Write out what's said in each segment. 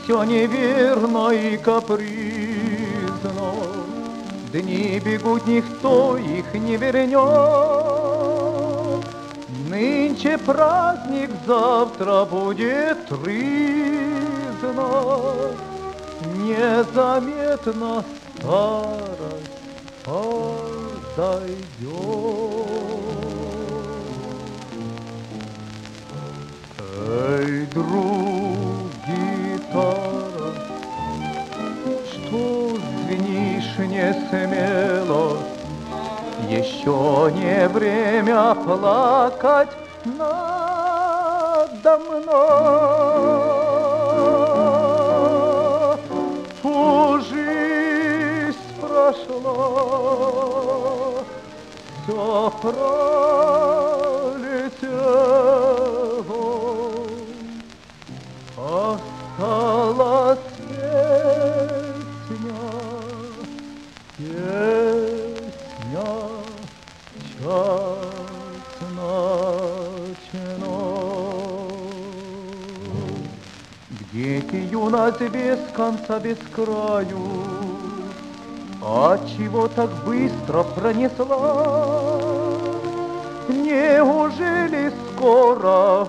все неверно и капризно. Дни бегут, никто их не вернет. Нынче праздник, завтра будет тризна. Незаметно старость подойдет. Эй, друг, гитара, что звенишь не смело? Еще не время плакать надо мной. Фу, жизнь прошла, все пролетело, осталась песня, песня час ночной. Где-то юность без конца, без краю, отчего так быстро пронесла? Неужели скоро,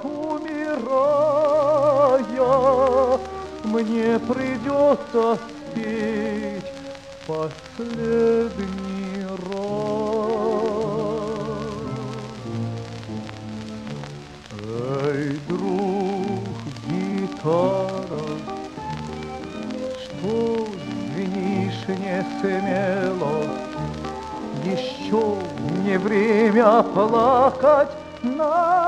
умирая, мне придется спеть последний раз? Эй, друг, гитара, что звенишь не смело? Еще не время плакать надо